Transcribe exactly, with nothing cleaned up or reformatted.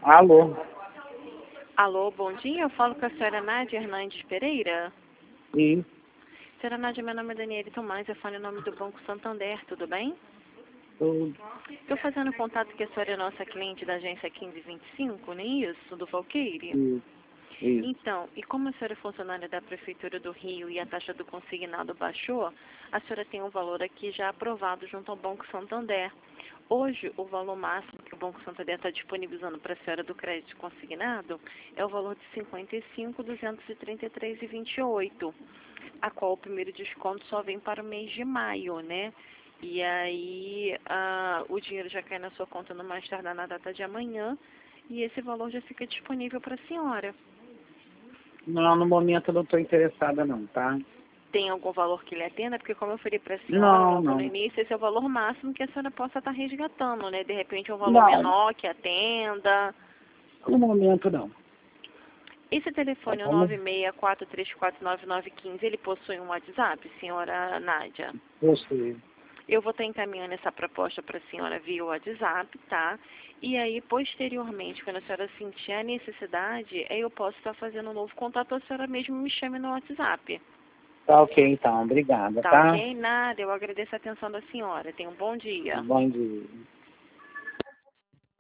Alô? Alô, bom dia. Eu falo com a senhora Nádia Hernandes Pereira. Sim. Senhora Nádia, meu nome é Daniele Tomás, eu falo em nome do Banco Santander, tudo bem? Tudo. Estou fazendo contato que a senhora é nossa cliente da agência quinze vinte e cinco, não é isso? Do Valqueire? Isso. Isso. Então, e como a senhora é funcionária da Prefeitura do Rio e a taxa do consignado baixou, a senhora tem um valor aqui já aprovado junto ao Banco Santander. Hoje, o valor máximo que o Banco Santander está disponibilizando para a senhora do crédito consignado é o valor de cinquenta e cinco mil duzentos e trinta e três reais e vinte e oito centavos, a qual o primeiro desconto só vem para o mês de maio, né? E aí, ah, o dinheiro já cai na sua conta no mais tardar na data de amanhã e esse valor já fica disponível para a senhora. Não, no momento eu não estou interessada não, tá? Tem algum valor que lhe atenda? Porque como eu falei para a senhora Não, logo no não. início, esse é o valor máximo que a senhora possa estar resgatando, né? De repente um valor Não, menor que atenda. no momento não. Esse Tá telefone, o bom? nove seis quatro três quatro nove nove um cinco, ele possui um WhatsApp, senhora Nádia? Você. Eu vou estar encaminhando essa proposta para a senhora via WhatsApp, tá? E aí, posteriormente, quando a senhora sentir a necessidade, aí eu posso estar fazendo um novo contato, ou a senhora mesmo me chame no WhatsApp. Tá ok então, obrigada, Tá tá? ok? Nada, eu agradeço a atenção da senhora. Tenha um bom dia. Bom dia.